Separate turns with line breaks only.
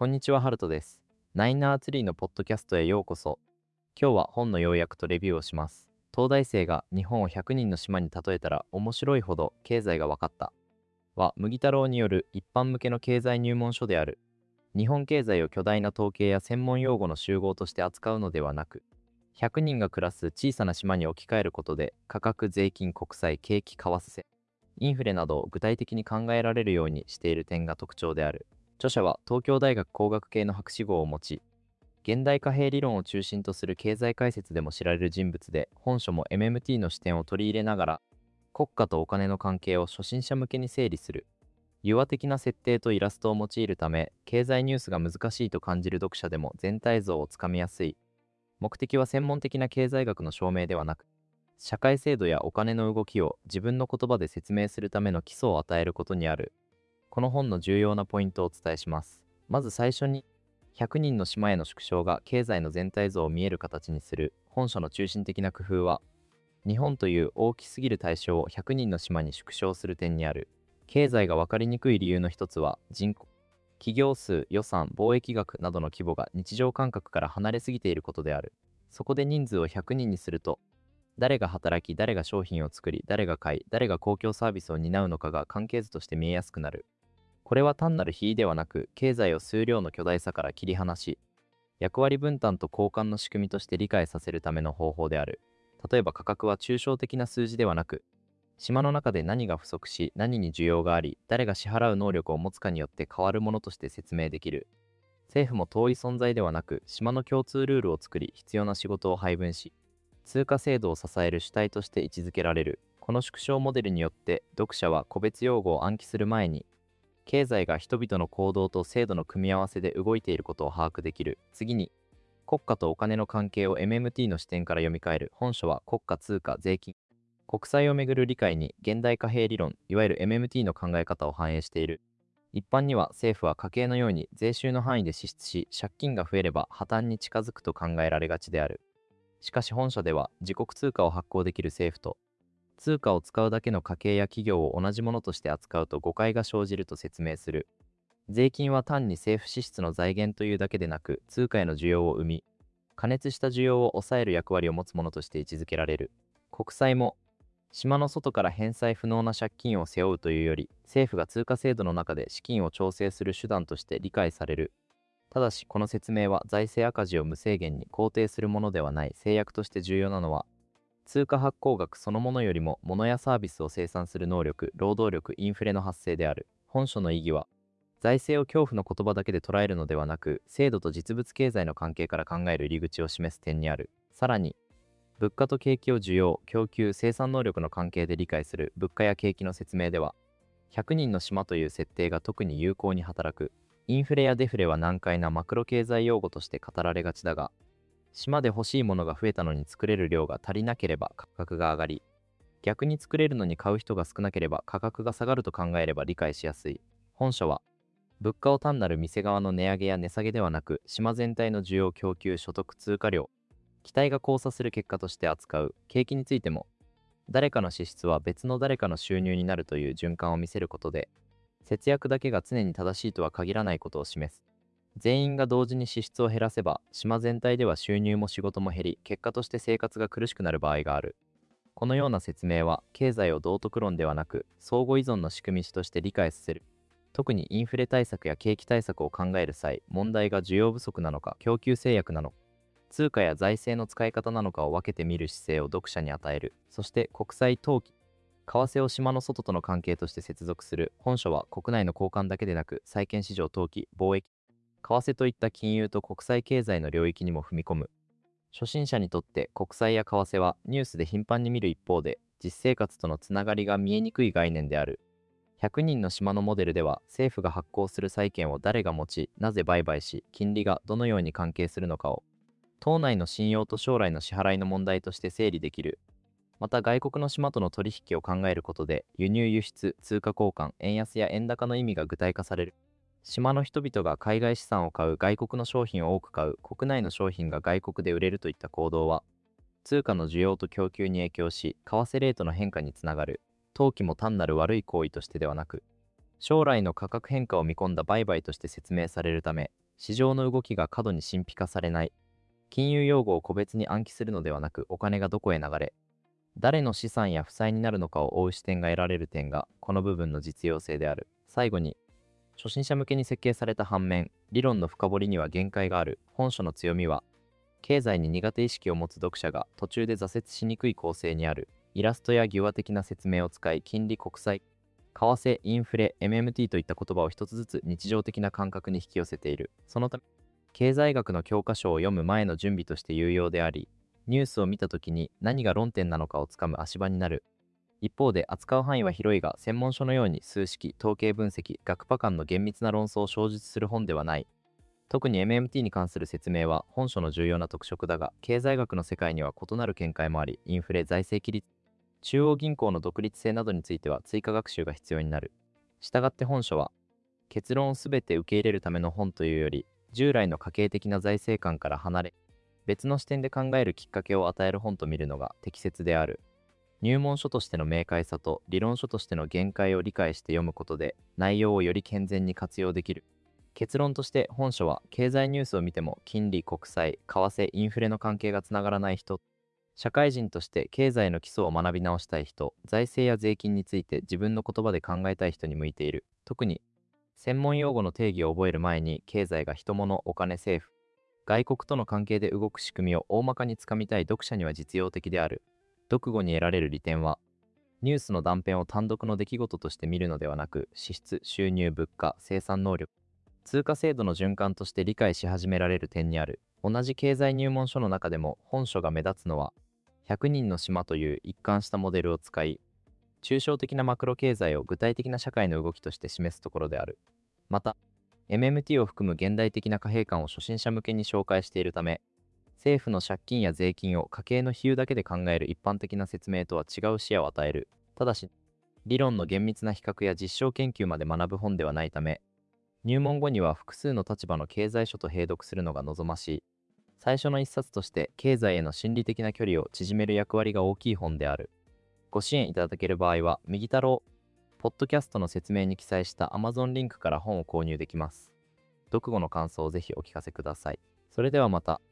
こんにちは、ハルトです。ナイナーツリーのポッドキャストへようこそ。今日は本の要約とレビューをします。東大生が日本を100人の島に例えたら面白いほど経済が分かったは麦太郎による一般向けの経済入門書である。日本経済を巨大な統計や専門用語の集合として扱うのではなく、100人が暮らす小さな島に置き換えることで価格、税金、国債、景気、為替、インフレなどを具体的に考えられるようにしている点が特徴である。著者は東京大学工学系の博士号を持ち、現代貨幣理論を中心とする経済解説でも知られる人物で、本書も MMT の視点を取り入れながら、国家とお金の関係を初心者向けに整理する。融和的な設定とイラストを用いるため、経済ニュースが難しいと感じる読者でも全体像をつかみやすい。目的は専門的な経済学の証明ではなく、社会制度やお金の動きを自分の言葉で説明するための基礎を与えることにある。この本の重要なポイントをお伝えします。まず最初に、100人の島への縮小が経済の全体像を見える形にする本書の中心的な工夫は、日本という大きすぎる対象を100人の島に縮小する点にある。経済が分かりにくい理由の一つは、人口、企業数、予算、貿易額などの規模が日常感覚から離れすぎていることである。そこで人数を100人にすると、誰が働き、誰が商品を作り、誰が買い、誰が公共サービスを担うのかが関係図として見えやすくなる。これは単なる比ではなく、経済を数量の巨大さから切り離し、役割分担と交換の仕組みとして理解させるための方法である。例えば価格は抽象的な数字ではなく、島の中で何が不足し、何に需要があり、誰が支払う能力を持つかによって変わるものとして説明できる。政府も遠い存在ではなく、島の共通ルールを作り、必要な仕事を配分し、通貨制度を支える主体として位置づけられる。この縮小モデルによって、読者は個別用語を暗記する前に、経済が人々の行動と制度の組み合わせで動いていることを把握できる。次に、国家とお金の関係を MMT の視点から読み替える。本書は国家、通貨、税金、国債をめぐる理解に現代貨幣理論、いわゆる MMT の考え方を反映している。一般には政府は家計のように税収の範囲で支出し、借金が増えれば破綻に近づくと考えられがちである。しかし本書では、自国通貨を発行できる政府と、通貨を使うだけの家計や企業を同じものとして扱うと誤解が生じると説明する。税金は単に政府支出の財源というだけでなく、通貨への需要を生み、過熱した需要を抑える役割を持つものとして位置づけられる。国債も、島の外から返済不能な借金を背負うというより、政府が通貨制度の中で資金を調整する手段として理解される。ただし、この説明は財政赤字を無制限に肯定するものではない。制約として重要なのは、通貨発行額そのものよりも物やサービスを生産する能力、労働力、インフレの発生である。本書の意義は、財政を恐怖の言葉だけで捉えるのではなく、制度と実物経済の関係から考える入り口を示す点にある。さらに、物価と景気を需要、供給、生産能力の関係で理解する物価や景気の説明では、100人の島という設定が特に有効に働く。インフレやデフレは難解なマクロ経済用語として語られがちだが、島で欲しいものが増えたのに作れる量が足りなければ価格が上がり、逆に作れるのに買う人が少なければ価格が下がると考えれば理解しやすい。本書は、物価を単なる店側の値上げや値下げではなく、島全体の需要、供給、所得、通貨量、期待が交差する結果として扱う。景気についても、誰かの支出は別の誰かの収入になるという循環を見せることで、節約だけが常に正しいとは限らないことを示す。全員が同時に支出を減らせば、島全体では収入も仕事も減り、結果として生活が苦しくなる場合がある。このような説明は、経済を道徳論ではなく、相互依存の仕組みとして理解させる。特にインフレ対策や景気対策を考える際、問題が需要不足なのか、供給制約なのか、通貨や財政の使い方なのかを分けて見る姿勢を読者に与える。そして国際投機、為替を島の外との関係として接続する。本書は国内の交換だけでなく、債券市場投機、貿易、為替といった金融と国際経済の領域にも踏み込む。初心者にとって国債や為替はニュースで頻繁に見る一方で、実生活とのつながりが見えにくい概念である。100人の島のモデルでは、政府が発行する債券を誰が持ち、なぜ売買し、金利がどのように関係するのかを、島内の信用と将来の支払いの問題として整理できる。また外国の島との取引を考えることで、輸入輸出、通貨交換、円安や円高の意味が具体化される。島の人々が海外資産を買う、外国の商品を多く買う、国内の商品が外国で売れるといった行動は、通貨の需要と供給に影響し、為替レートの変化につながる。投機も単なる悪い行為としてではなく、将来の価格変化を見込んだ売買として説明されるため、 市場の動きが過度に神秘化されない。金融用語を個別に暗記するのではなく、お金がどこへ流れ、誰の資産や負債になるのかを追う視点が得られる点が、この部分の実用性である。最後に、初心者向けに設計された反面、理論の深掘りには限界がある。本書の強みは、経済に苦手意識を持つ読者が途中で挫折しにくい構成にある。イラストや戯話的な説明を使い、金利、国債、為替、インフレ、MMT といった言葉を一つずつ日常的な感覚に引き寄せている。そのため、経済学の教科書を読む前の準備として有用であり、ニュースを見たときに何が論点なのかをつかむ足場になる。一方で扱う範囲は広いが、専門書のように数式、統計分析、学派間の厳密な論争を詳述する本ではない。特に MMT に関する説明は本書の重要な特色だが、経済学の世界には異なる見解もあり、インフレ、財政規律、中央銀行の独立性などについては追加学習が必要になる。したがって本書は、結論をすべて受け入れるための本というより、従来の家計的な財政観から離れ、別の視点で考えるきっかけを与える本と見るのが適切である。入門書としての明快さと理論書としての限界を理解して読むことで、内容をより健全に活用できる。結論として本書は、経済ニュースを見ても金利、国債、為替、インフレの関係がつながらない人、社会人として経済の基礎を学び直したい人、財政や税金について自分の言葉で考えたい人に向いている。特に専門用語の定義を覚える前に、経済が人物、お金、政府、外国との関係で動く仕組みを大まかにつかみたい読者には実用的である。読後に得られる利点は、ニュースの断片を単独の出来事として見るのではなく、支出、収入、物価、生産能力、通貨制度の循環として理解し始められる点にある。同じ経済入門書の中でも本書が目立つのは、100人の島という一貫したモデルを使い、抽象的なマクロ経済を具体的な社会の動きとして示すところである。また、MMT を含む現代的な貨幣観を初心者向けに紹介しているため、政府の借金や税金を家計の比喩だけで考える一般的な説明とは違う視野を与える。ただし、理論の厳密な比較や実証研究まで学ぶ本ではないため、入門後には複数の立場の経済書と併読するのが望ましい。最初の一冊として経済への心理的な距離を縮める役割が大きい本である。ご支援いただける場合は、右太郎、ポッドキャストの説明に記載した Amazon リンクから本を購入できます。読後の感想をぜひお聞かせください。それではまた。